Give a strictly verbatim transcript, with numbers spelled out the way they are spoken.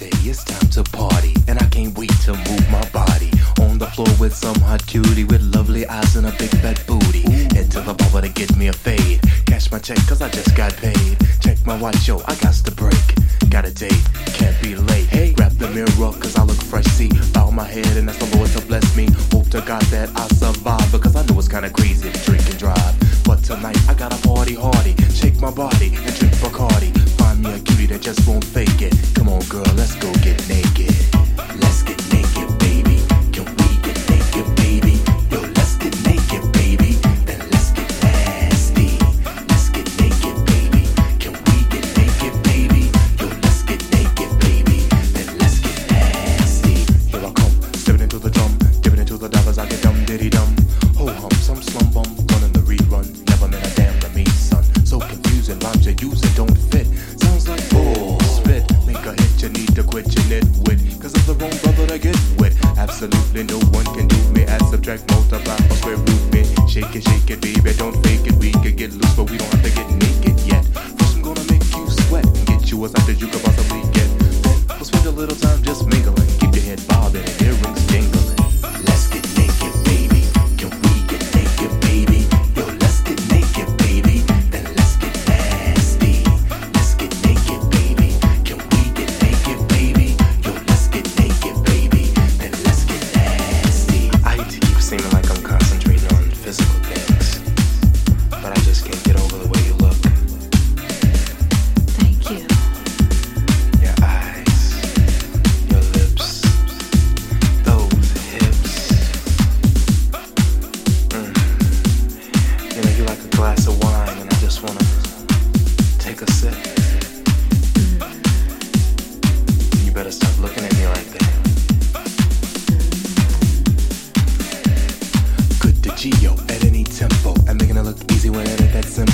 Wednesday, it's time to party, and I can't wait to move my body on the floor with some hot cutie with lovely eyes and a big fat booty. Ooh. Head to the barber to get me a fade, cash my check cause I just got paid. Check my watch, yo, I got to break. Got a date, can't be late. Hey, grab the mirror cause I look fresh, see. Bow my head and ask the Lord to bless me. Hope to God that I survive, because I know it's kinda crazy to drink and drive. But tonight I got a party hardy, shake my body and drink Bacardi. Find me a cutie that just won't fake it. Come on girl, let's go get naked. Let's get naked, baby. Can we get naked, baby? Yo, let's get naked, baby. Then let's get nasty. Let's get naked, baby. Can we get naked, baby? Yo, let's get naked, baby. Then let's get nasty. Here I come, stepping into the drum, dipping into the dollars, I get dumb diddy dum. Ho hum, some slum bum, running the rerun. Never meant a damn to me, son. So confusing, rhymes you use it don't fit. Sounds like bull spit. Make a hit, you need to quit your nitwit. Cause of the wrong brother to get with. Absolutely no one can do me. Add, subtract, multiply, or square root me. Shake it, shake it, baby, don't fake it. We could get loose, but we don't have to get naked yet. First I'm gonna make you sweat and get you as hot as you could possibly get. Then we'll spend a little time just mingling. Keep your head bobbing and earrings jingling. Let's get naked, baby. Can we get naked, baby? Yo, let's get naked, baby. Then let's get nasty. Let's get naked, baby. Can we get naked, baby? Yo, let's get naked, baby. Then let's get nasty. I hate to keep seeming like I'm concentrating on physical things, but I just can't get over the way you look. Thank you. Your eyes, your lips, those hips. Mm. You know, you're like a glass of wine, and I just wanna take a sip. You better stop looking at me like that. Good to Geo at any tempo, and making it look easy when it ain't that simple.